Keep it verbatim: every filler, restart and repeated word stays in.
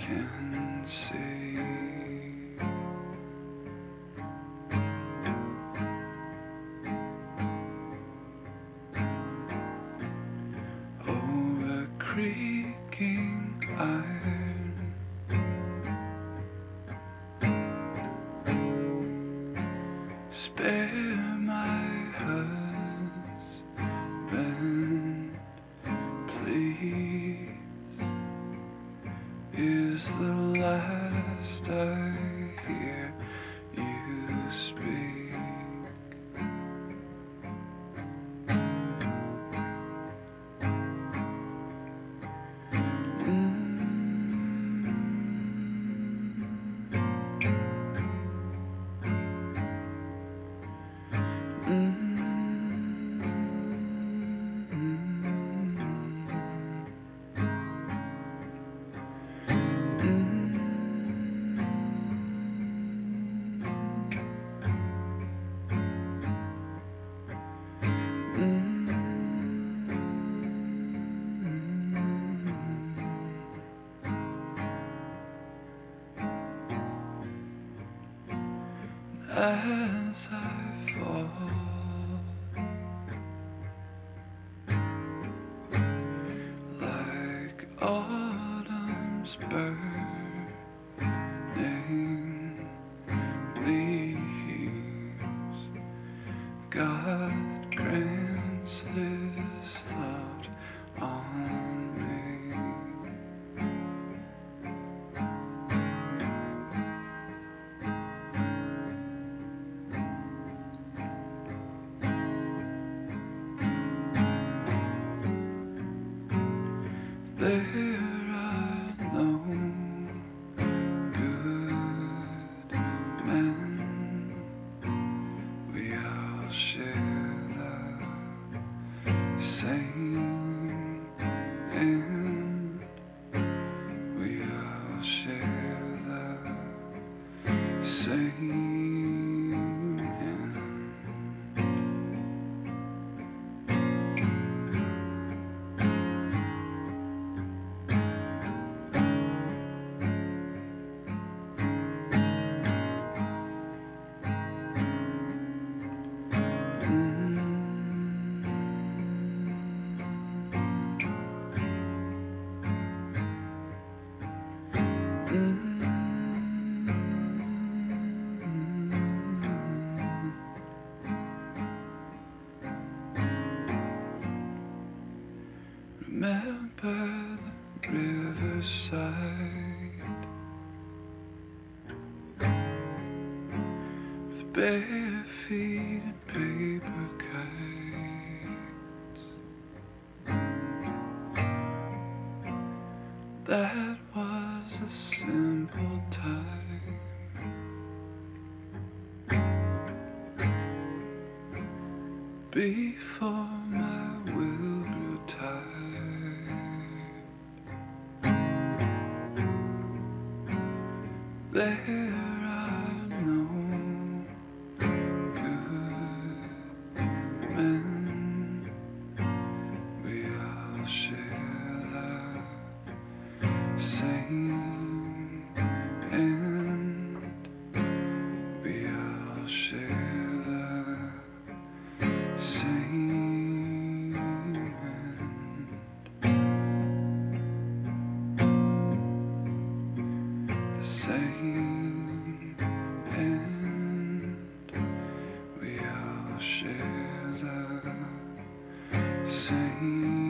can see. Over creaking iron, spare my husband, please. Is the last I hear you speak. As I fall, like autumn's burning leaves, God grants this thought on me. There are no good men. We all share the same end. We all share the same end. Remember the riverside with bare feet and paper kites. That was a simple time. Before my will grew tired, there are no good men. We all share the same end. We all share the same end. The same end. We all share the same